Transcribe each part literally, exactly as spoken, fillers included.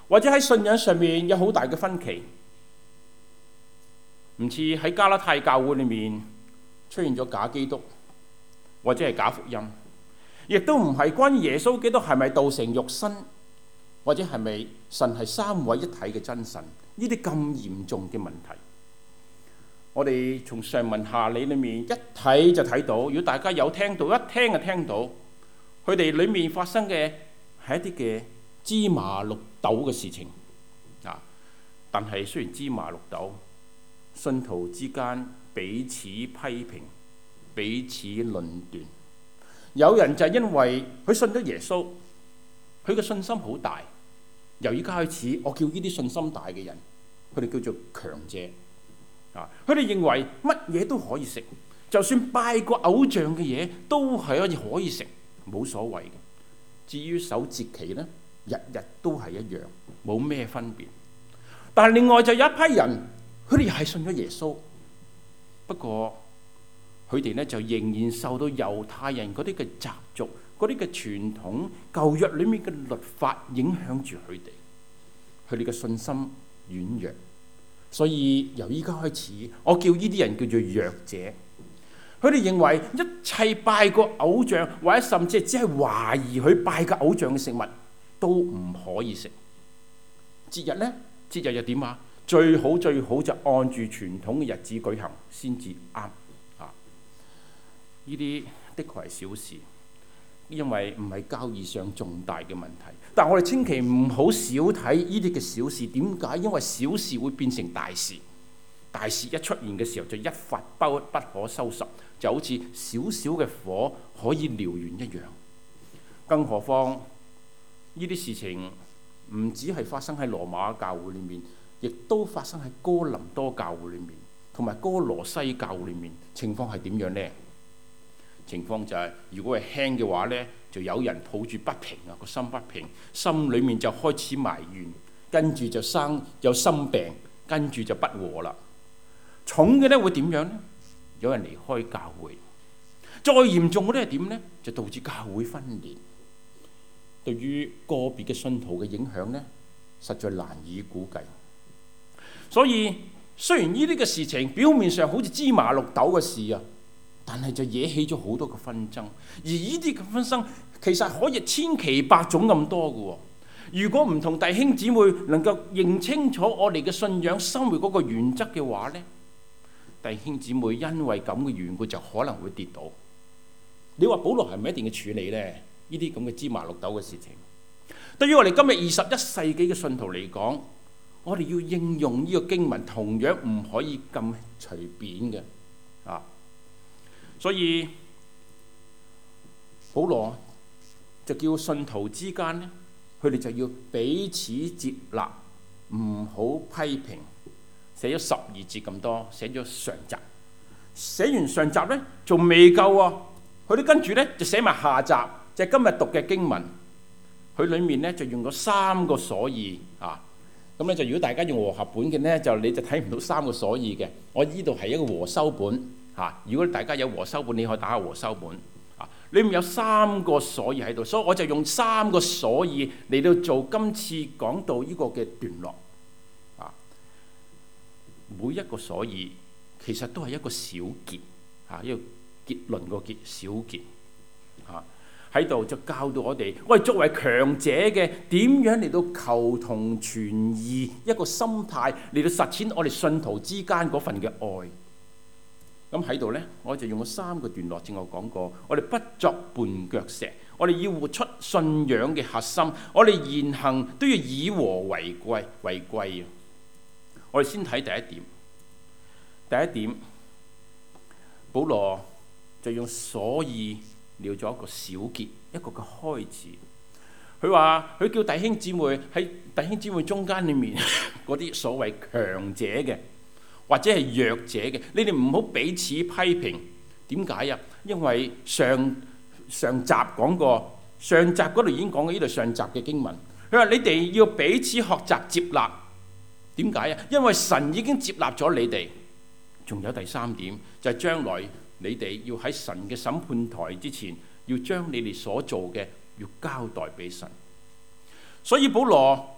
或者喺信仰上面有好大嘅分歧，唔似喺加拉太教會裏面出現咗假基督或者係假福音，亦都唔係關於耶穌基督係咪道成肉身，或者係咪神係三位一體嘅真神，呢啲咁嚴重嘅問題。我哋從上文下理裏面一睇就睇到，如果大家有聽到，一聽就聽到，佢哋裏面發生嘅係一啲嘅芝麻綠豆嘅事情啊。但係雖然芝麻綠豆，信徒之間彼此批評、彼此論斷。有人就係因為佢信咗耶穌，佢嘅信心好大。由而家開始，我叫呢啲信心大嘅人，佢哋叫做強者。佢哋認為乜嘢都可以食，就算拜過偶像嘅嘢都係可以可以食，冇所謂嘅。至於守節期呢，日日都係一樣，冇咩分別。但係另外就有一批人，佢哋又係信咗耶穌，不過佢哋呢就仍然受到猶太人嗰啲嘅習俗、嗰啲嘅傳統、舊約裏面嘅律法影響住佢哋，佢哋嘅信心軟弱。所以由依家開始，我叫呢啲人叫做弱者。佢哋認為一切拜過偶像，或者甚至只係懷疑佢拜過偶像嘅食物都唔可以食。節日呢？節日又點啊？最好最好就按住傳統嘅日子舉行先至啱啊！呢啲的確係小事，因為唔係交易上重大嘅問題。但我哋千祈唔好少睇呢啲嘅小事。點解？因為小事會變成大事，大事一出現嘅時候就一發不不可收拾，就好似少少嘅火可以燎原一樣。更何況呢啲事情唔只係發生喺羅馬教會裏面，亦都發生喺哥林多教會裏面，同埋哥羅西教會裏面。情況係點樣呢？情況就係、是，如果係輕嘅話呢，就有人抱住不平啊，個心不平，心裏面就開始埋怨，跟住就生有心病，跟住就不和啦。重嘅呢會點樣呢？有人離開教會。再嚴重嘅呢係點呢？就導致教會分裂。對於個別嘅信徒嘅影響呢，實在難以估計。所以雖然呢啲嘅事情表面上好似芝麻綠豆嘅事啊，但係就惹起咗好多嘅紛爭，而呢啲嘅紛爭其實可以千奇百種咁多嘅。如果唔同弟兄姊妹能夠認清楚我哋嘅信仰生活嗰個原則嘅話呢，弟兄姊妹因為咁嘅緣故就可能會跌倒。你話保羅係咪一定要處理呢？呢啲咁嘅芝麻綠豆嘅事情，對於我哋今日二十一世紀嘅信徒嚟講，我哋要應用呢個經文，同樣唔可以咁隨便嘅啊。所以保羅就叫信徒之間呢，佢哋就要彼此接納，唔好批評。寫咗十二節咁多，寫咗上集，寫完上集呢，仲未夠喎，佢哋跟住呢，就寫埋下集，就係今日讀嘅經文。佢裡面呢，就用咗三個所以啊。咁咧就如果大家用和合本嘅呢，就你就睇唔到三個所以嘅。我呢度係一個和修本嚇。如果大家有和修本，你可以打下和修本啊。裡面有三個所以喺度，所以我就用三個所以嚟到做今次講到呢個嘅段落啊。每一個所以其實都係一個小結嚇，一個結論個結小結嚇。喺度就教導我哋，我哋作為強者嘅點樣嚟到求同存異一個心態嚟到實踐我哋信徒之間嗰份嘅愛。咁喺度呢，我就用咗三個段落，正我講過，我哋不作絆腳石，我哋要活出信仰嘅核心，我哋言行都要以和為貴為貴。我哋先睇第一點，第一點，保羅就用所以了咗一個小結，一個嘅開始。佢話佢叫弟兄姊妹喺弟兄姊妹中間裏面嗰啲所謂強者嘅或者係弱者嘅，你哋唔好彼此批評。點解啊？因為上上集講過，上集嗰度已經講過呢度上集嘅經文。佢話你哋要彼此學習接納。點解啊？因為神已經接納咗你哋。仲有第三點就係將來你哋要喺神嘅審判台之前，要將你哋所做嘅要交代俾神。所以保羅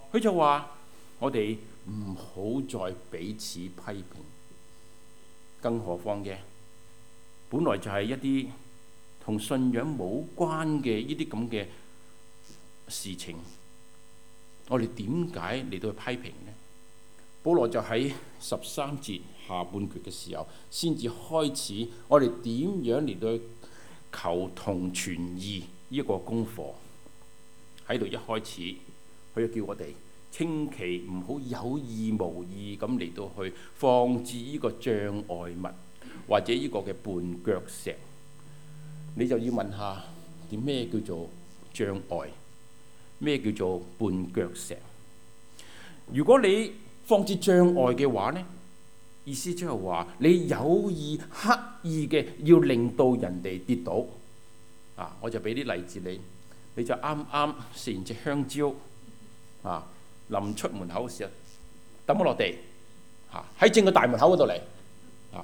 佢就話：我哋唔好再彼此批評，更何況嘅，本來就係一啲同信仰冇關嘅呢啲咁嘅事情，我哋點解嚟到去批評呢？保羅就喺十三節下半句嘅時候，先至開始我哋點樣嚟到去求同存異呢個功課。喺度一開始，佢就叫我哋千祈唔好有意無意咁嚟到去放置呢個障礙物或者呢個嘅絆腳石。你就要問下點咩叫做障礙，咩叫做絆腳石？如果你放置障礙嘅話呢，意思即係話你有意刻意嘅要令到人哋跌倒啊！我就俾啲例子你，你就啱啱食完隻香蕉啊，臨出門口嘅時候抌咗落地嚇，喺正個大門口嗰度嚟啊！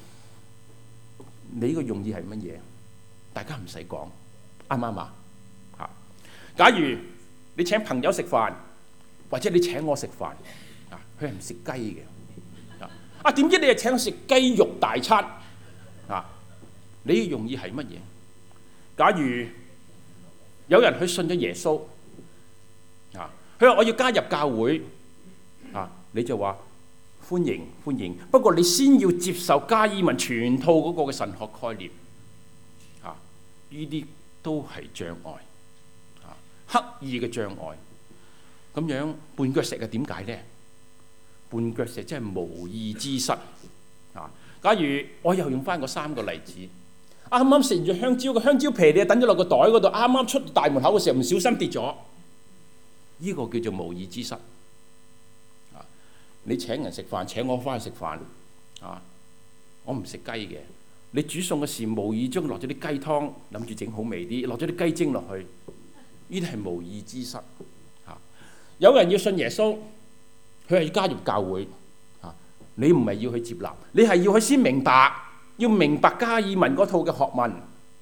你個用意係乜嘢？大家唔使講，啱唔啱啊？嚇！假如你請朋友食飯，或者你請我食飯啊，佢係唔食雞嘅啊！啊，點知你係請佢食雞肉大餐啊？你嘅用意係乜嘢？假如有人去信咗耶穌啊，佢話我要加入教會啊，你就話歡迎歡迎，不過你先要接受加爾文全套嗰個嘅神學概念啊，呢啲都係障礙啊，刻意嘅障礙。咁樣絆腳石係點解呢？絆腳石真係無意之失啊！假如我又用翻嗰三個例子，啱啱食完咗香蕉，個香蕉皮你等咗落個袋嗰度，啱啱出大門口嘅時候唔小心跌咗，呢個叫做無意之失啊！你請人食飯，請我翻去食飯啊，我唔食雞嘅，你煮餸嘅時無意中落咗啲雞湯，諗住整好味啲，落咗啲雞精落去，呢啲係無意之失。有人要信耶穌，佢係要加入教會啊！你唔係要去接納，你係要去先明白，要明白加爾文嗰套嘅學問。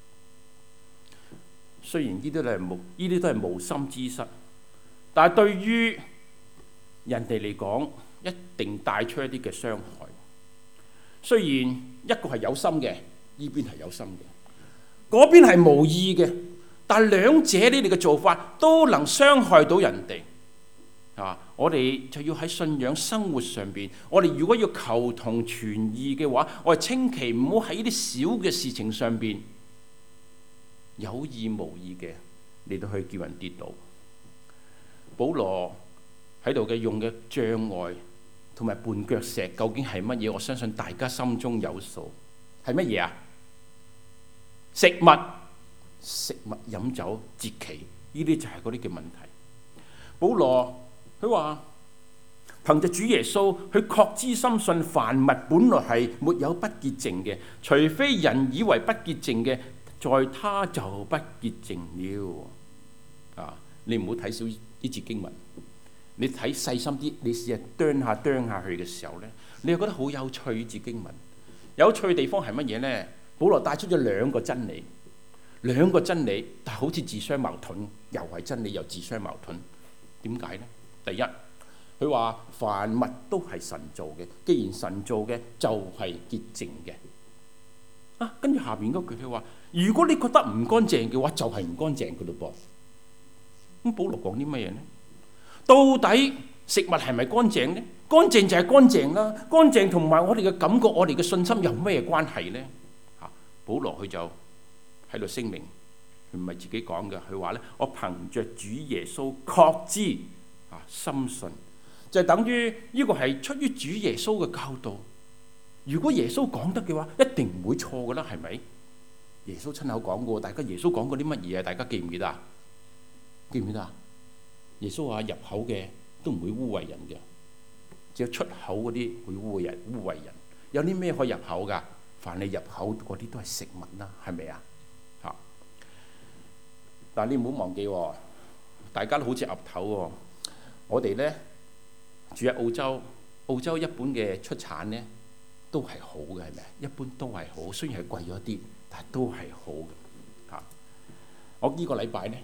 雖然呢啲都係無，呢啲都係無心之失，但係對於人哋嚟講，一定帶出一啲嘅傷害。雖然一個係有心嘅，呢邊係有心嘅，嗰邊係無意嘅，但係兩者你哋嘅做法都能傷害到人哋。啊！我哋就要喺信仰生活上邊，我哋如果要求同存異嘅話，我哋千祈唔好喺呢啲小嘅事情上邊有意無意嘅嚟到去叫人跌倒。保羅喺度嘅用嘅障礙同埋絆腳石究竟係乜嘢？我相信大家心中有數，係乜嘢啊？食物、食物、飲酒、節期，呢啲就係嗰啲嘅問題。保羅佢話：憑着主耶穌，佢確知深信凡物本來係沒有不潔淨嘅，除非人以為不潔淨嘅，在他就不潔淨了。啊！你唔好睇少呢節經文，你睇細心啲，你試下啄下啄下去嘅時候咧，你又覺得好有趣。呢節經文有趣嘅地方係乜嘢咧？保羅帶出咗兩個真理，兩個真理，但係好似自相矛盾，又係真理又自相矛盾。點解咧？第一，佢話凡物都係神造嘅，既然神造嘅就係潔淨嘅。啊，跟住下面嗰句佢話：如果你覺得唔乾淨嘅話，就係唔乾淨嘅咯噃。咁保羅講啲乜嘢呢？到底食物係咪乾淨呢？乾淨就係乾淨啦，乾淨同埋我哋嘅感覺、我哋嘅信心有咩關係呢？啊，保羅佢就喺度聲明，佢唔係自己講嘅，佢話咧：我憑着主耶穌確知。啊，深信就係等於呢個係出於主耶穌嘅教導。如果耶穌講得嘅話，一定唔會錯噶啦，係咪？耶穌親口講過，大家耶穌講過啲乜嘢啊？大家記唔記得啊？記唔記得啊？耶穌話入口嘅都唔會污穢人嘅，只有出口嗰啲會污穢人。污穢人有啲咩可以入口噶？凡你入口嗰啲都係食物啦，係咪啊？嚇！但係你唔好忘記喎，大家都好似岌頭喎。我哋咧住喺澳洲，澳洲一般嘅出產咧都係好嘅，係咪啊？一般都係好，雖然係貴咗啲，但係都係好嘅嚇。我呢個禮拜咧就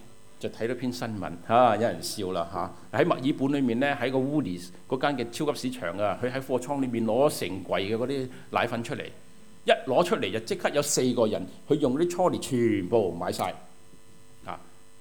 就睇到篇新聞嚇、啊，有人笑啦嚇。喺、啊、墨爾本裏面咧，喺個 Woolies 嗰間嘅超級市場啊，佢喺貨倉裏面攞成櫃嘅嗰啲奶粉出嚟，一攞出嚟就即刻有四個人，佢用嗰啲 trolley 全部買晒。啊。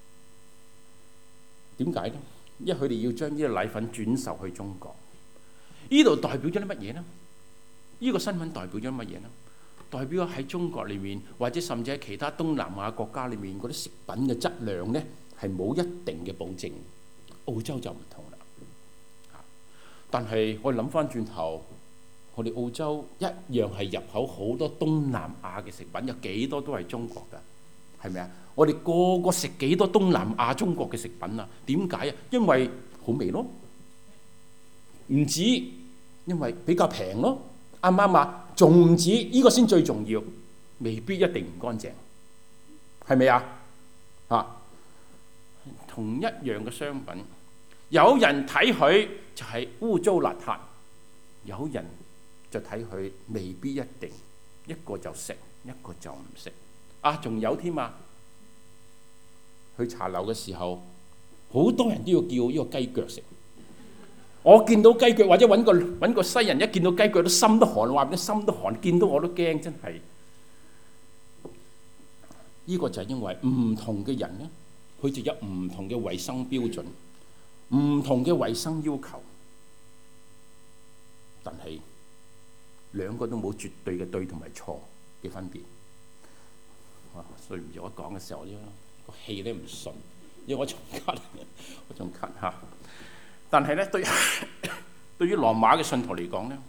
點解呢？因為佢哋要將呢個奶粉轉售去中國。呢度代表咗啲乜嘢呢？呢、這個新聞代表咗乜嘢呢？代表喺中國裏面，或者甚至喺其他東南亞國家裏面嗰啲食品嘅質量呢，係冇一定嘅保證。澳洲就唔同啦。但係我哋諗翻轉頭，我哋澳洲一樣係入口好多東南亞嘅食品，有幾多都係中國㗎，係咪啊？我哋個個食幾多東南亞中國嘅食品啊？點解啊？因為好味咯，唔止因為比較平咯，啱唔啱啊？仲唔止呢個先最重要，未必一定唔乾淨，係咪啊？啊，同一樣嘅商品，有人睇佢就係污糟邋遢，有人就睇佢未必一定，一個就食，一個就唔食。啊，仲有添啊！去茶樓嘅時候，好多人都要叫呢個雞腳食。我見到雞腳或者揾個揾個西人，一見到雞腳都心都寒，話俾你心都寒，見到我都驚，真係。呢個就係因為唔同嘅人咧，佢就有唔同嘅衞生標準，唔同嘅衞生要求。但係兩個都冇絕對嘅對同埋錯嘅分別。哇！對唔住，我講嘅時候咧，個氣咧唔順，因為我仲咳，我仲咳嚇。但係咧，對對於羅馬嘅信徒嚟講咧，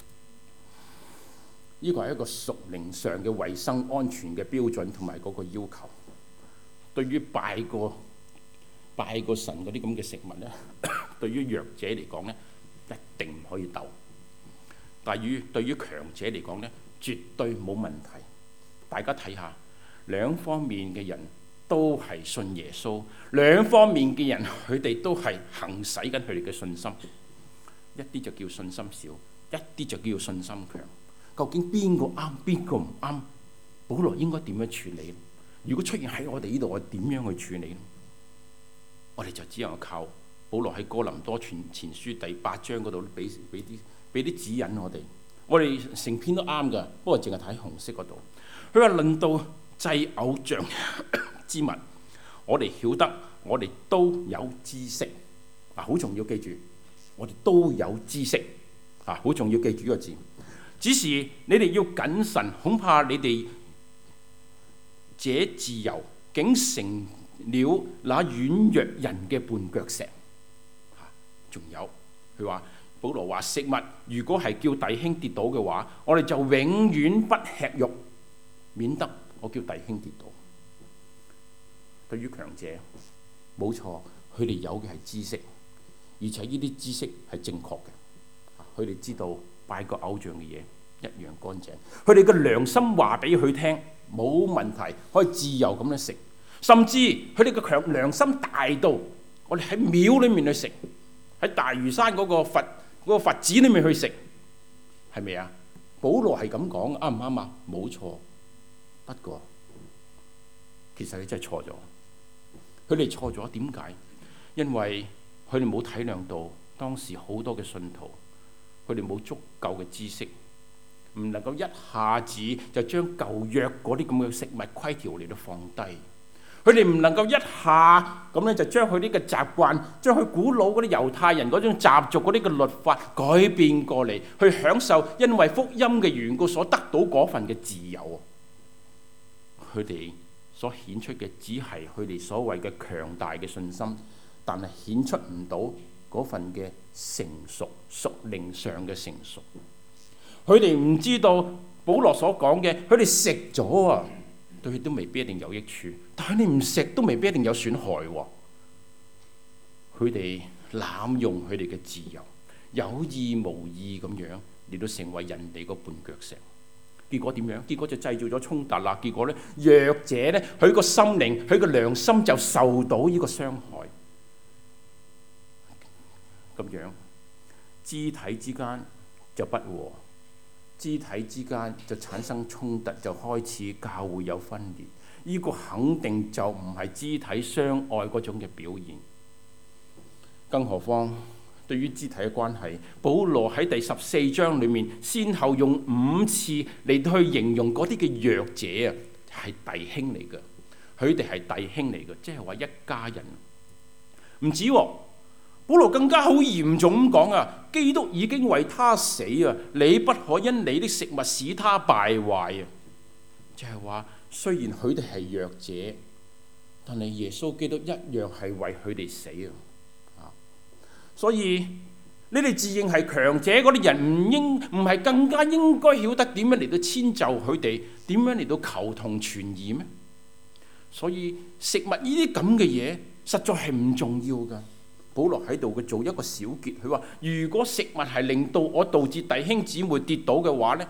呢個係一個屬靈上嘅衞生安全嘅標準同埋嗰個要求。對於拜過拜過神嗰啲咁嘅食物咧，對於弱者嚟講咧，一定唔可以鬥。但係於對於強者嚟講咧，絕對冇問題。大家睇下，兩方面嘅人都係信耶穌，兩方面嘅人佢哋都係行使緊佢哋嘅信心，一啲就叫信心少，一啲就叫信心強。究竟邊個啱，邊個唔啱？保羅應該點樣處理？如果出現喺我哋呢度，我點樣去處理？我哋就只能靠保羅喺哥林多前前書第八章嗰度俾俾啲俾啲指引我哋。我哋成篇都啱㗎，不過淨係睇紅色嗰度。佢話論到祭偶像之物，我哋曉得，我哋都有知識啊，好重要，記住，我哋都有知識啊，好重要，記住呢個字。只是你哋要謹慎，恐怕你哋這自由竟成了那軟弱人嘅絆腳石。仲有佢話，保羅話食物如果係叫弟兄跌倒嘅話，我哋就永遠不吃肉，免得我叫弟兄跌倒。對於強者，冇錯，佢哋有嘅係知識，而且呢啲知識係正確嘅。佢哋知道拜個偶像嘅嘢一樣乾淨，佢哋嘅良心話俾佢聽冇問題，可以自由咁樣食。甚至佢哋嘅強良心大到，我哋喺廟裏面去食，喺大嶼山嗰個佛嗰個佛寺裏面去食，係咪啊？保羅係咁講，啱唔啱啊？冇錯，不過其實你真係錯咗。佢哋錯咗，點解？因為佢哋冇體諒到當時好多嘅信徒，佢哋冇足夠嘅知識，唔能夠一下子就將舊約嗰啲咁嘅食物規條嚟到放低。佢哋唔能夠一下咁咧就將佢啲嘅習慣，將佢古老嗰啲猶太人嗰種習俗嗰啲嘅律法改變過嚟，去享受因為福音嘅緣故所得到嗰份嘅自由。佢哋所顯出嘅只係佢哋所謂嘅強大嘅信心，但係顯出唔到嗰份嘅成熟，屬靈上嘅成熟。佢哋唔知道保羅所講嘅，佢哋食咗啊，對佢都未必一定有益處，但係你唔食都未必一定有損害喎。佢哋濫用佢哋嘅自由，有意無意咁樣嚟到成為人哋個絆腳石。結果點樣？結果就製造咗衝突啦。結果咧，弱者咧，佢個心靈、佢個良心就受到呢個傷害。咁樣肢體之間就不和，肢體之間就產生衝突，就開始教會有分裂。 呢個肯定就唔係肢體相愛嗰種嘅表現。更何況對於肢體嘅關係，保羅喺第十四章裏面先後用五次嚟到去形容嗰啲嘅弱者啊，係弟兄嚟嘅，佢哋係弟兄嚟嘅，即係話一家人。唔止喎，保羅更加好嚴重咁講啊，基督已經為他死啊，你不可因你的食物使他敗壞啊。就係話，雖然佢哋係弱者，但係耶穌基督一樣係為佢哋死啊。所以你哋自認係強者嗰啲人，唔應唔係更加應該曉得點樣嚟到遷就佢哋，點樣嚟到求同存異咩？所以食物呢啲咁嘅嘢，實在係唔重要噶。保羅喺度佢做一個小結，佢話：如果食物係令到我導致弟兄姊妹跌倒嘅話呢，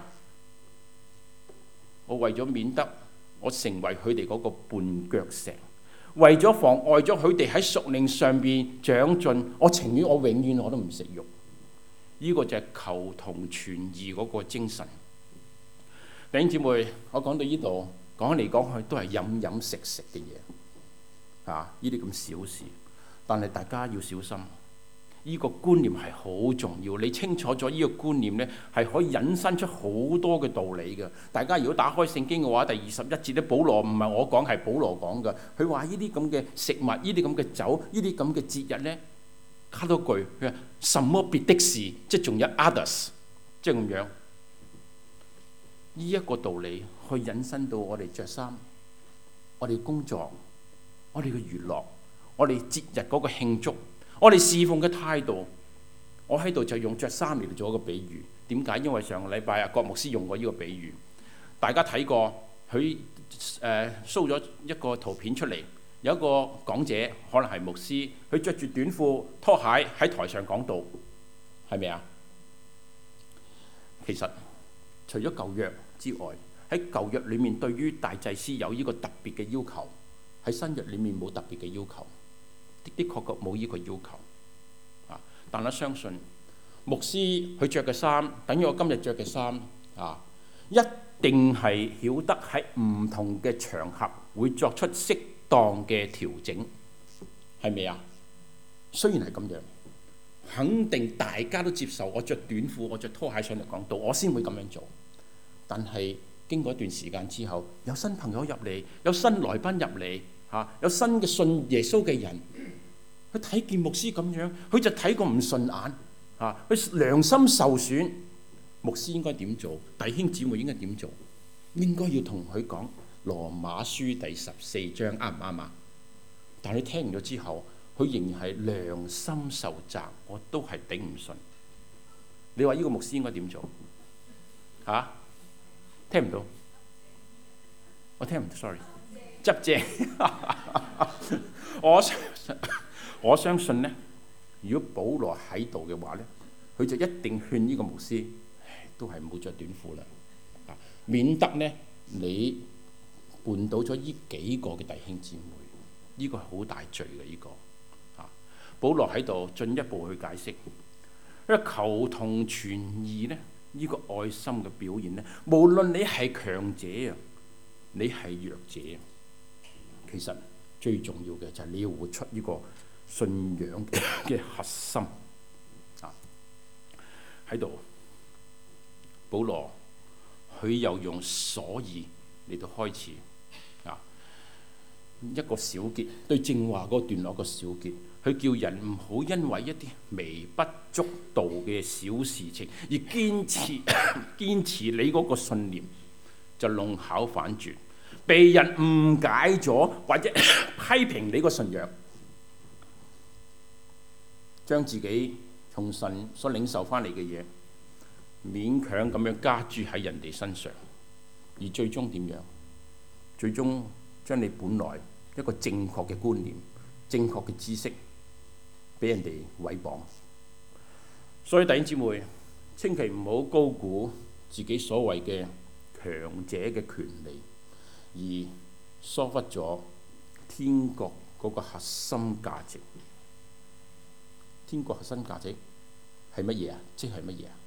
我為咗免得我成為佢哋嗰個絆腳石，為咗妨礙咗佢哋喺屬靈上邊長進，我情願我永遠我都唔食肉。呢、這個就係求同存異嗰個精神。弟兄姊妹，我講到呢度，講嚟講去都係飲飲食食嘅嘢，啊，呢啲咁小事。但係大家要小心，呢、這個觀念係好重要。你清楚咗呢個觀念呢，係可以引申出好多嘅道理嘅。大家如果打開聖經嘅話，第二十一節咧，保羅唔係我講，係保羅講嘅。佢話呢啲咁嘅食物，呢啲咁嘅酒，呢啲咁嘅節日呢，加多句，佢話什麼別的事，即係仲有 others， 即係咁樣。呢、這、一個道理去引申到我哋着衫、我哋工作、我哋嘅娛樂、我哋節日嗰個慶祝、我哋侍奉嘅態度。我喺度就用着衫嚟做一個比喻。點解？因為上個禮拜啊，郭牧師用過呢個比喻，大家睇過佢誒 show 咗一個圖片出嚟，有一個講者可能係牧師，佢着住短褲拖鞋喺台上講道，係咪啊？其實除咗舊約之外，喺舊約裡面對於大祭司有呢個特別嘅要求，喺新約裡面冇特別嘅要求，的的確確冇呢個要求。啊！但我相信牧師佢着嘅衫，等於我今日着嘅衫啊，一定係曉得喺唔同嘅場合會作出適當嘅調整，係咪啊？雖然係咁樣，肯定大家都接受我着短褲、我着拖鞋上嚟講道，我先會咁樣做。但係經過一段時間之後，有新朋友入嚟，有新來賓入嚟，嚇，有新嘅信耶穌嘅人，佢睇見牧師咁樣，佢就睇過唔順眼，嚇，佢良心受損。牧師應該點做？弟兄姊妹應該點做？應該要同佢講羅馬書第十四章，啱唔啱啊？但係你聽完咗之後，佢仍然係良心受責，我都係頂唔順。你話呢個牧師應該點做？嚇、啊？聽唔到？我聽唔到 ，sorry。執正。我相信，我相信咧，如果保羅喺度嘅話咧，佢就一定勸呢個牧師，都係唔好着短褲啦，啊，免得咧你絆倒咗呢幾個嘅弟兄姊妹，呢、這個係好大罪嘅呢、這個。啊，保羅喺度進一步去解釋，因為求同存異咧。呢個愛心嘅表現咧，無論你係強者啊，你係弱者，其實最重要嘅就係你要活出呢個信仰嘅核心啊！喺度，保羅佢又用所以嚟到開始啊，一個小結，對正話嗰段落個小結。佢叫人唔好因為一啲微不足道嘅小事情而堅持堅持你嗰個信念，就弄巧反拙，被人誤解咗或者批評你個信仰，將自己從神所領受翻嚟嘅嘢勉強咁樣加諸喺人哋身上，而最終點樣？最終將你本來一個正確嘅觀念、正確嘅知識俾人哋毀謗。所以弟兄姊妹，千祈唔好高估自己所謂嘅強者嘅權利，而疏忽咗天國嗰個核心價值。天國核心價值係乜嘢啊？即係乜嘢啊？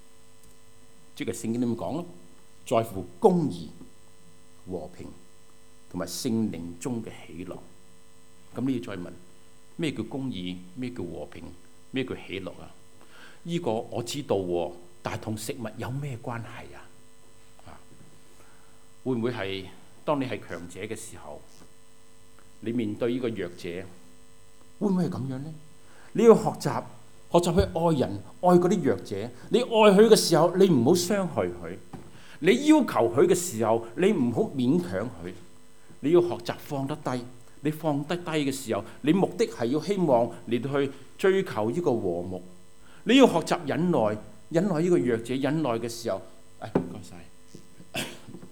即係聖經點講咯？在乎公義、和平、 同埋聖靈中嘅喜樂。咁你要再問咩叫公義？咩叫和平？咩叫喜樂啊？呢個我知道喎，但係同食物有咩關係啊？啊，會唔會係當你係強者嘅時候，你面對呢個弱者，會唔會係咁樣呢？你要學習學習去愛人，愛嗰啲弱者。你愛佢嘅時候，你唔好傷害佢；你要求佢嘅時候，你唔好勉強佢。你要學習放得低。你放得低嘅時候，你目的係要希望嚟到去追求呢個和睦。你要學習忍耐，忍耐呢個弱者，忍耐嘅時候，誒唔該晒，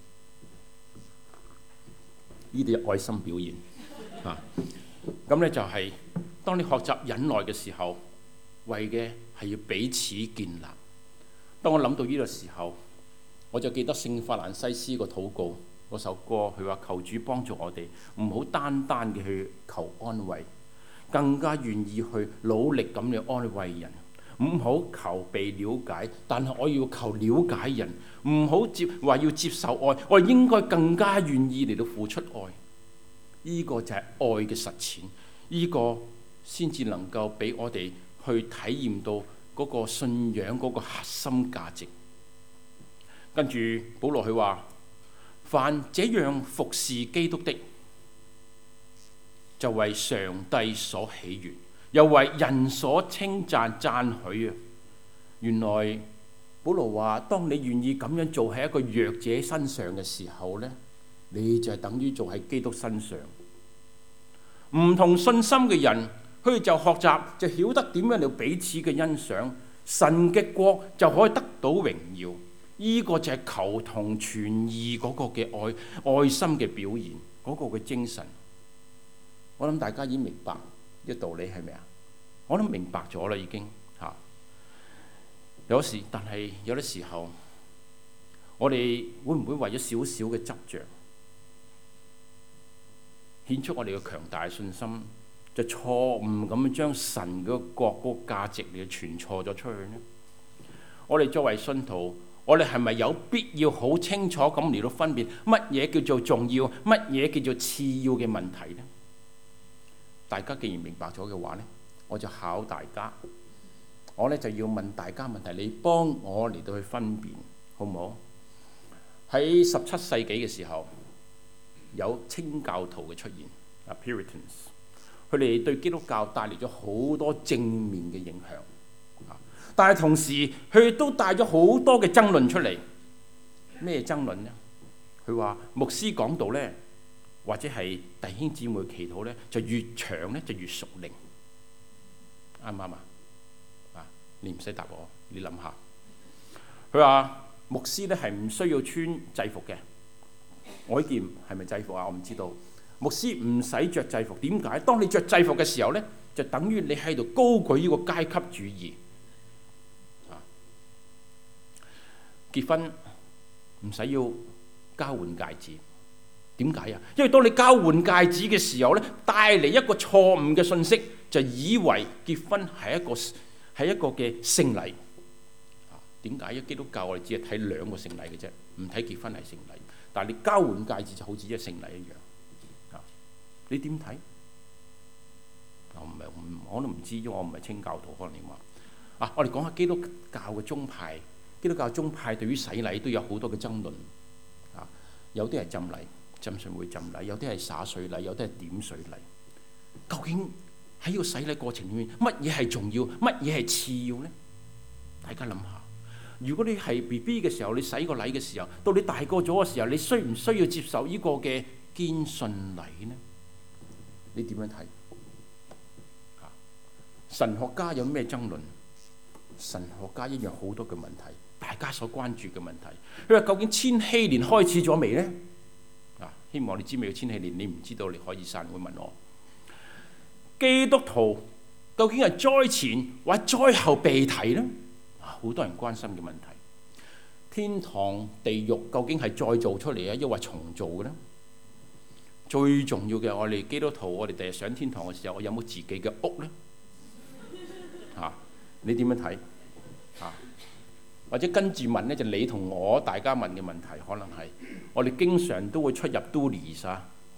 呢啲愛心表現啊。咁咧就係、是、當你學習忍耐嘅時候，為嘅係要彼此建立。當我諗到呢個時候，我就記得聖法蘭西斯個禱告嗰首歌，佢話求主幫助我哋，唔好單單嘅去求安慰，更加願意去努力咁樣安慰人。唔好求被了解，但係我要求了解人。唔好接話要接受愛，我哋應該更加願意嚟到付出愛。呢、這個就係愛嘅實踐，呢、這個先至能夠俾我哋去體驗到嗰個信仰嗰個核心價值。跟住保羅佢話：凡這樣服侍基督的，就為上帝所喜悅，又為人所稱讚讚許啊！原來保羅話：當你願意咁樣做喺一個弱者身上嘅時候呢，你就係等於做喺基督身上。唔同信心嘅人，佢哋就學習，就曉得點樣嚟彼此嘅欣賞，神嘅國就可以得到榮耀。呢、這個就係求同存異嗰個嘅愛愛心嘅表現，嗰、那個嘅精神。我諗大家已經明白呢個道理係咪啊？我諗明白咗啦，已經嚇。有時，但係有啲時候，我哋會唔會為咗少少嘅執着，顯出我哋嘅強大信心，就錯誤咁樣將神嘅國嗰個價值嚟傳錯咗出去呢？我哋作為信徒，我哋係咪有必要好清楚咁嚟到分辨乜嘢叫做重要，乜嘢叫做次要嘅問題呢？大家既然明白咗嘅話呢，我就考大家，我呢就要問大家問題，你幫我嚟到去分辨，好唔好？喺十七世紀嘅時候，有清教徒嘅出現，啊 Puritans， 佢哋對基督教帶嚟咗好多正面嘅影響。但係同時，佢哋都帶咗好多嘅爭論出嚟。咩爭論呢？佢話牧師講道呢，或者係弟兄姊妹祈禱呢，就越長呢就越屬靈。啱唔啱啊？啊，你唔使答我，你諗下。佢話牧師呢係唔需要穿制服嘅。我呢件係咪制服啊？我唔知道。牧師唔使着制服，點解？當你着制服嘅時候呢，就等於你喺度高舉呢個階級主義。結婚唔使要交換戒指，點解啊？因為當你交換戒指嘅時候咧，帶嚟一個錯誤嘅信息，就以為結婚係一個係一個嘅聖禮。點解？因為基督教我哋只係睇兩個聖禮嘅啫，唔睇結婚係聖禮。但係你交換戒指就好似一個聖禮一樣。啊，你點睇？我唔係，我都唔知，因為我唔係清教徒，可能你話啊，我哋講下基督教嘅宗派。基督教宗派對於洗禮都有好多嘅爭論，啊，有啲係浸禮，浸信會浸禮；有啲係灑水禮，有啲係點水禮。究竟喺呢個洗禮過程裏面，乜嘢係重要，乜嘢係次要呢？大家諗下，如果你係 B B 嘅時候，你洗個禮嘅時候，到你大個咗嘅時候，你需唔需要接受呢個嘅堅信禮呢？你點樣睇？啊，神學家有咩爭論？神學家一樣好多嘅問題。大家所關注嘅問題，佢話究竟千禧年開始咗未呢？啊，希望你知未？千禧年你唔知道，你可以散會問我。基督徒究竟係災前或者災後被提呢？啊，好多人關心嘅問題。天堂、地獄究竟係再造出嚟啊，抑或重造嘅呢？最重要嘅，我哋基督徒，我哋第日上天堂嘅時候，我有冇自己嘅屋呢？啊，你點樣睇？啊？或者跟住問呢，就你同我大家問嘅問題，可能係我哋經常都會出入 Dulles 啊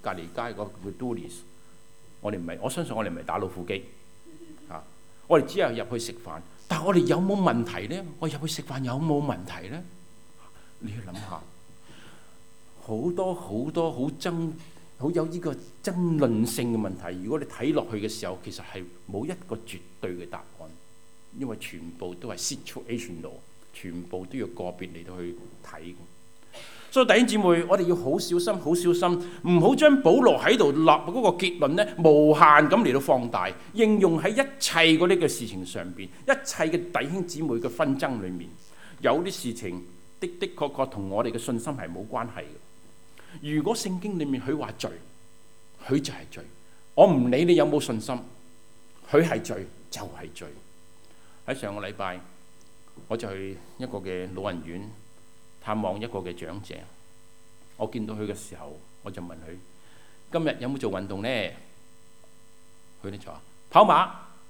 隔離街個叫 Doolies， 我哋唔係，我相信我哋唔係打老虎機啊！我哋只係入去食飯，但係我哋有冇問題咧？我入去食飯有冇問題咧？你去諗下，好多好多好爭好有呢個爭論性嘅問題。如果你睇落去嘅時候，其實係冇一個絕對嘅答案，因為全部都係 situational， 全部都要個別嚟到去睇。所以弟兄姊妹，我哋要好小心，好小心，唔好將保羅喺度立嗰個結論咧，無限咁嚟到放大，應用喺一切嗰啲嘅事情上邊，一切嘅弟兄姊妹嘅紛爭裏面，有啲事情的的確確同我哋嘅信心係冇關係嘅。如果聖經裏面佢話罪，佢就係罪，我唔理你有冇信心，佢係罪就係罪。喺上個禮拜，我就去一個嘅老人院探望一個嘅長者，我見到佢嘅時候，我就問佢：今日有冇做運動呢？佢呢就話跑馬。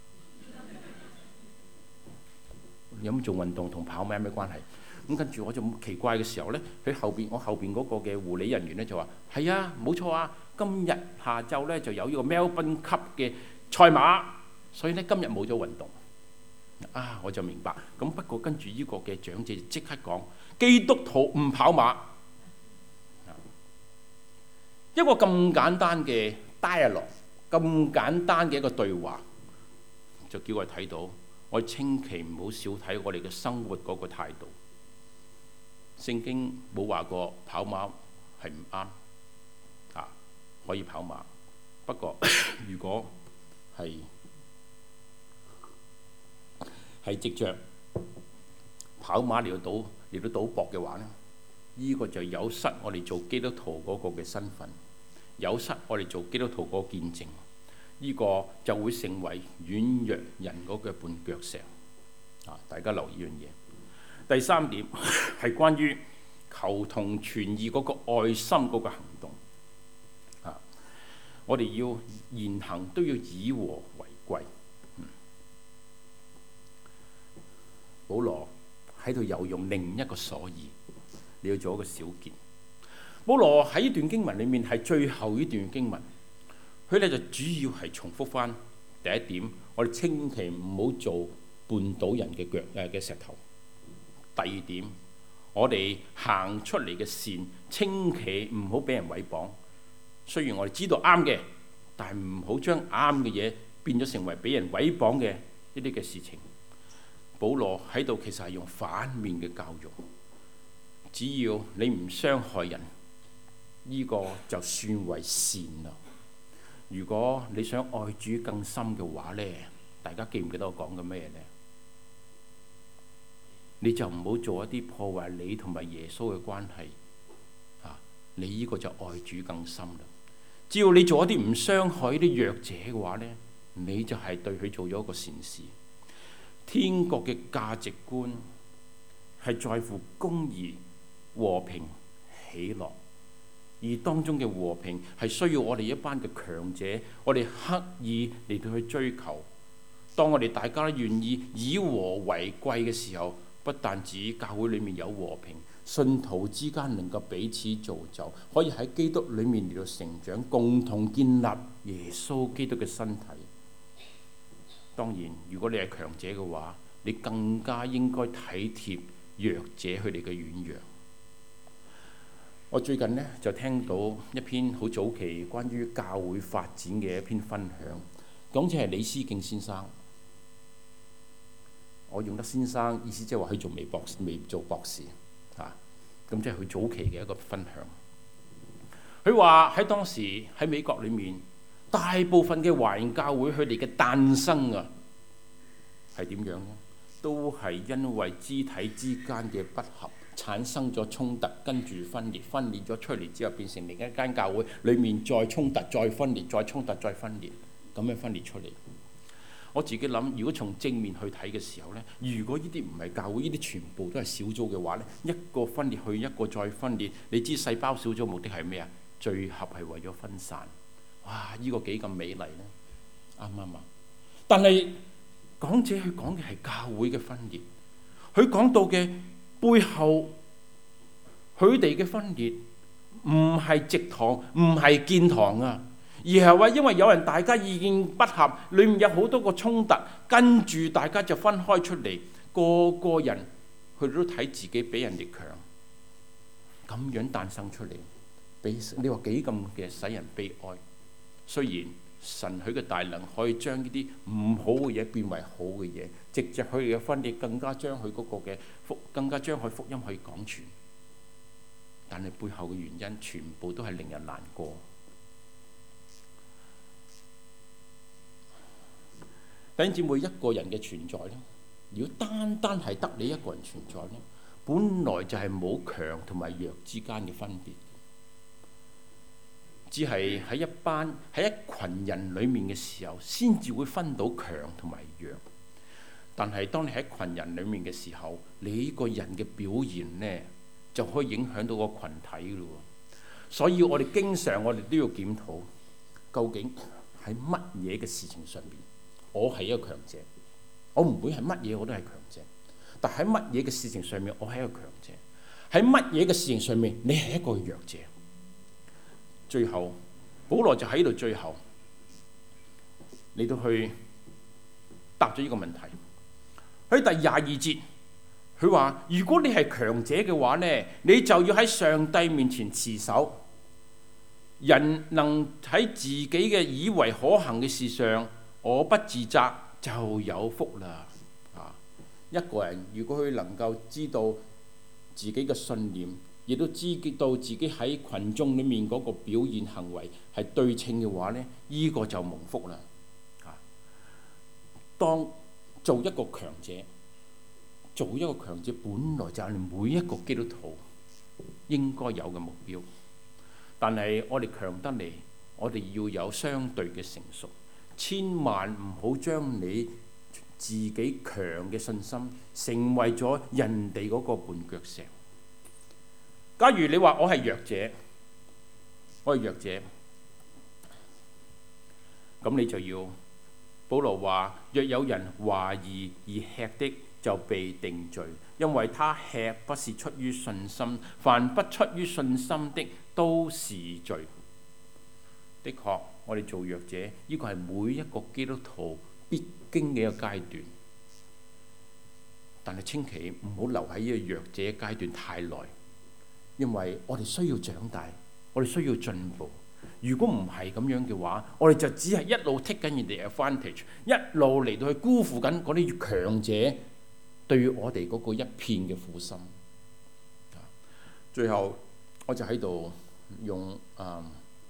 有冇做運動同跑馬有咩關係？咁跟住我就奇怪嘅時候呢，佢後邊我後邊嗰個嘅護理人員呢就話：係啊，冇錯啊，今日下晝呢就有呢個 Melbourne Cup 嘅賽馬，所以呢今日冇咗運動。啊，我就明白。咁不過跟住呢個嘅長者即刻講：基督徒唔跑馬。一個咁簡單嘅 dialogue， 咁簡單嘅一個對話，就叫我睇到，我哋千祈唔好少睇我哋嘅生活嗰個態度。聖經冇話過跑馬係唔啱，啊可以跑馬，不過如果係係藉着跑馬嚟到賭嚟到賭博嘅話咧，呢個就有失我哋做基督徒嗰個嘅身份，有失我哋做基督徒嗰個見證，呢個就會成為軟弱人嗰個絆腳石。啊，大家留意呢樣嘢。第三點係關於求同存異嗰個愛心嗰個行動。啊，我哋要言行都要以和為貴。嗯，保羅喺度又用另一個所以，你要做一個小結。保羅喺呢段經文裏面係最後呢段經文，佢咧就主要係重複翻第一點，我哋千祈唔好做絆倒人嘅腳誒嘅石頭。第二點，我哋行出嚟嘅善，千祈唔好俾人毀謗。雖然我哋知道啱嘅，但係唔好將啱嘅嘢變咗成為俾人毀謗嘅呢啲嘅事情。保羅喺度其實係用反面嘅教育，只要你唔傷害人，呢個就算為善啦。如果你想愛主更深嘅話呢，大家記唔記得我講緊咩呢？你就唔好做一啲破壞你同埋耶穌嘅關係啊！你呢個就愛主更深啦。只要你做一啲唔傷害啲弱者嘅話呢，你就係對佢做咗一個善事。天國嘅價值觀係在乎公義、和平、喜樂，而當中嘅和平係需要我哋一班嘅強者，我哋刻意嚟到去追求。當我哋大家都願意以和為貴嘅時候，不但止教會裏面有和平，信徒之間能夠彼此造就，可以喺基督裏面嚟到成長，共同建立耶穌基督嘅身體。當然，如果你係強者嘅話，你更加應該體貼弱者佢哋嘅軟弱。我最近呢，就聽到一篇好早期關於教會發展嘅一篇分享，講者係李思敬先生。我用得先生意思即係話佢仲未博士，未做博士嚇，咁即係佢早期嘅一個分享。佢話喺當時喺美國裏面，大部分嘅華人教會佢哋嘅誕生啊係點樣呢？都係因為肢體之間嘅不合產生咗衝突，跟住分裂，分裂咗出嚟之後變成另一間教會裏面再衝突、再分裂、再衝突、再分裂，咁樣分裂出嚟。我自己諗，如果從正面去睇嘅時候呢，如果呢啲唔係教會，呢啲全部都係小組嘅話呢，一個分裂去一個再分裂，你知細胞小組目的係咩啊？聚合係為咗分散。哇！呢個幾咁美麗呢？啱唔啱啊？但係講者佢講嘅係教會嘅分裂，佢講到嘅背後，佢哋嘅分裂唔係植堂，唔係建堂啊，而係話因為有人大家意見不合，裏面有好多個衝突，跟住大家就分開出嚟，個個人佢都睇自己比人哋強，咁樣誕生出嚟，俾你話幾咁嘅使人悲哀。雖然神佢嘅大能可以將呢啲唔好嘅嘢變為好嘅嘢，藉着佢嘅分裂，更加將佢嗰個嘅福，更加將佢福音可以廣傳。但係背後嘅原因，全部都係令人難過。弟兄姊妹，一個人嘅存在咧，如果單單係得你一個人存在咧，本來就係冇強同埋弱之間嘅分別。只係喺一班喺一群人裏面嘅時候，先至會分到強同埋弱。但係當你喺群人裏面嘅時候，你個人嘅表現呢，就可以影響到個群體咯。所以我哋經常我哋都要檢討，究竟喺乜嘢嘅事情上面，我係一個強者。我唔會係乜嘢我都係強者，但喺乜嘢嘅事情上面，我係一個強者。喺乜嘢嘅事情上面，你係一個弱者。最後，保羅就喺度最後，你都去答咗呢個問題。喺第廿二節，佢話：如果你係強者嘅話呢，你就要喺上帝面前持守。人能喺自己嘅以為可行嘅事上，我不自責，就有福啦。啊，一個人如果佢能夠知道自己嘅信念，亦都知道自己喺群眾裏面嗰個表現行為係對稱嘅話呢，呢個就蒙福啦。啊，當做一個強者，做一個強者本來就係每一個基督徒應該有嘅目標。但係我哋強得嚟，我哋要有相對嘅成熟，千萬唔好將你自己強嘅信心成為咗人哋嗰個絆腳石。假如你話我係弱者，我係弱者，咁你就要，保羅話：若有人懷疑而吃的，就被定罪，因為他吃不是出於信心，凡不出於信心的都是罪。的確，我哋做弱者，呢個係每一個基督徒必經嘅一個階段，但係千祈唔好留喺呢個弱者階段太耐。因為我哋需要長大，我哋需要進步。如果唔係咁樣嘅話，我哋就只係一路 take 緊人哋 advantage， 一路嚟到去辜負緊嗰啲強者對於我哋嗰個一片嘅苦心。最後我就喺度用啊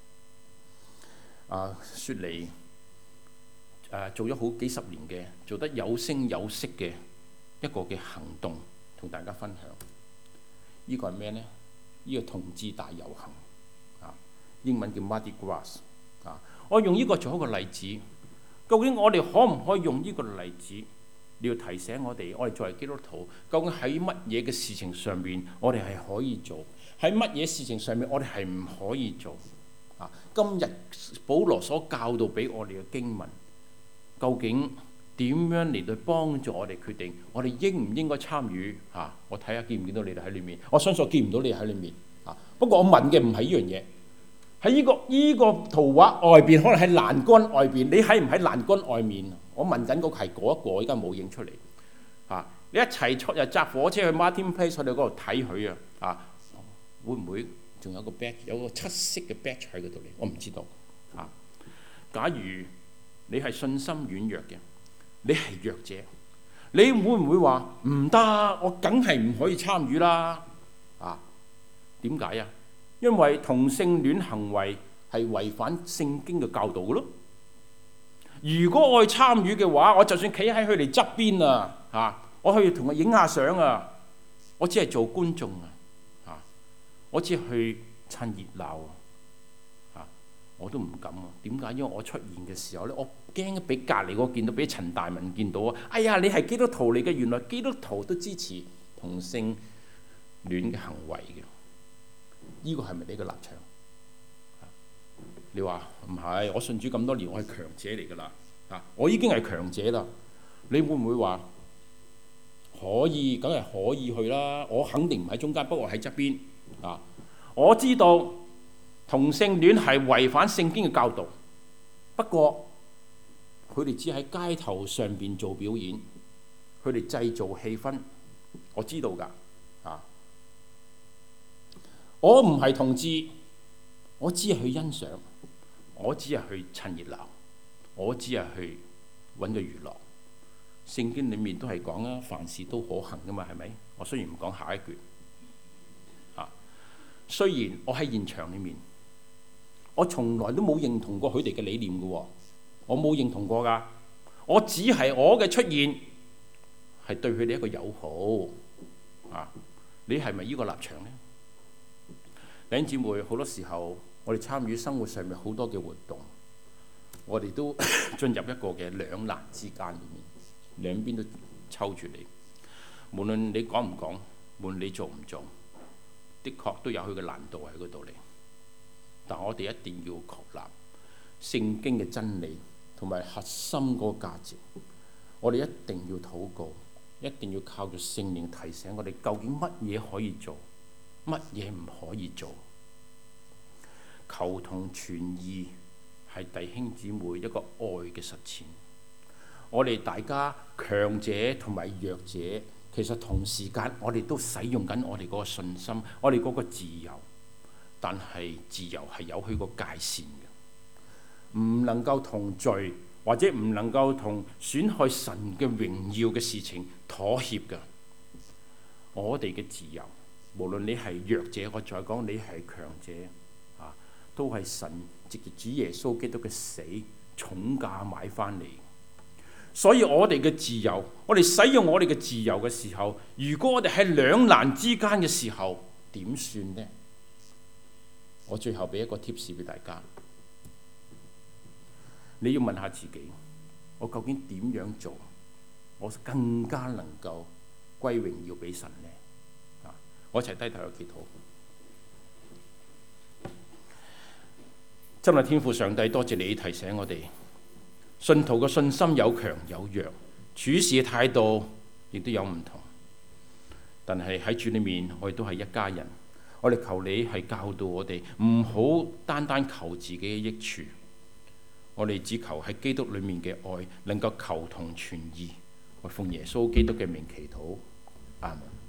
啊雪梨啊做咗好幾十年嘅，做得有聲有色嘅一個嘅行動，同大家分享。呢個係咩呢？呢個同志大遊行啊，英文叫 Mardi Gras 啊。我用呢個做一個例子，究竟我哋可唔可以用呢個例子，你要提醒我哋，我哋作為基督徒，究竟喺乜嘢嘅事情上面，我哋係可以做；喺乜嘢事情上面，我哋係唔可以做啊？今日保羅所教導俾我哋嘅經文，究竟點樣嚟到幫助我哋決定我哋應唔應該參與啊？我睇下見唔見到你哋喺裏面，我相信我見唔到你哋喺裏面啊。不過我問嘅唔係呢樣嘢，喺呢個呢個圖畫外邊，可能喺欄杆外邊，你喺唔喺欄杆外面？我問緊嗰個係嗰一個，而家冇影出嚟啊！你一齊出又搭火車去 Martin Place 去到嗰度睇佢啊！啊，會唔會仲有個 badge 有個七色嘅 badge 喺嗰度嚟？我唔知道啊。假如你係信心軟弱嘅，你係弱者，你會唔會話唔得？我梗係唔可以參與啦！啊，點解啊？因為同性戀行為係違反聖經嘅教導嘅咯。如果我去參與嘅話，我就算企喺佢哋側邊啊，嚇，我去同佢影下相啊，我只係做觀眾啊，嚇，我只係去趁熱鬧啊，嚇，我都唔敢啊。點解？因為我出現嘅時候咧，我驚俾隔離嗰個見到，俾陳大文見到啊！哎呀，你係基督徒嚟嘅，原來基督徒都支持同性戀嘅行為嘅，呢個係咪你嘅立場？你話唔係？我信主咁多年，我係強者嚟㗎啦，啊！我已經係強者啦。你會唔會話可以？梗係可以去啦。我肯定唔喺中間，不過喺側邊啊。我知道同性戀係違反聖經嘅教導。不過佢哋只喺街頭上邊做表演，佢哋製造氣氛，我知道㗎。啊，我唔係同志，我只係去欣賞，我只係去趁熱鬧，我只係去揾個娛樂。聖經裡面都係講啊，凡事都可行㗎嘛，係咪？我雖然唔講下一句。啊，雖然我喺現場裡面，我從來都冇認同過佢哋嘅理念嘅喎。我冇認同過㗎，我只係我嘅出現係對佢哋一個友好啊！你係咪依個立場呢？弟兄姊妹，好多時候我哋參與生活上面好多嘅活動，我哋都進入一個嘅兩難之間裡面，兩邊都抽住你。無論你講唔講，無論你做唔做，的確都有佢嘅難度喺嗰度嚟。但我哋一定要確立聖經嘅真理同埋核心嗰個價值，我哋一定要禱告，一定要靠住聖靈提醒我哋究竟乜嘢可以做，乜嘢唔可以做。求同存異係弟兄姊妹一個愛嘅實踐。我哋大家強者同埋弱者，其實同時間我哋都使用緊我哋嗰個信心，我哋嗰個自由。但係自由係有佢個界線嘅，唔能夠同罪或者唔能夠同損害神嘅榮耀嘅事情妥協嘅。我哋嘅自由，無論你係弱者，我再講你係強者，啊，都係神藉住主耶穌基督嘅死重價買翻嚟。所以我哋嘅自由，我哋使用我哋嘅自由嘅時候，如果我哋喺兩難之間嘅時候，點算呢？我最後俾一個 tips 俾大家，你要問下自己，我究竟點樣做，我更加能夠歸榮耀俾神呢？啊，我一齊低頭去祈禱。真係天父上帝，多謝你提醒我哋，信徒嘅信心有強有弱，處事嘅態度亦都有唔同。但係喺主裏面，我哋都係一家人。我哋求你係教導我哋，唔好單單求自己嘅益處，我哋只求喺基督裏面嘅愛能夠求同存異。我奉耶穌基督嘅名祈禱，阿門。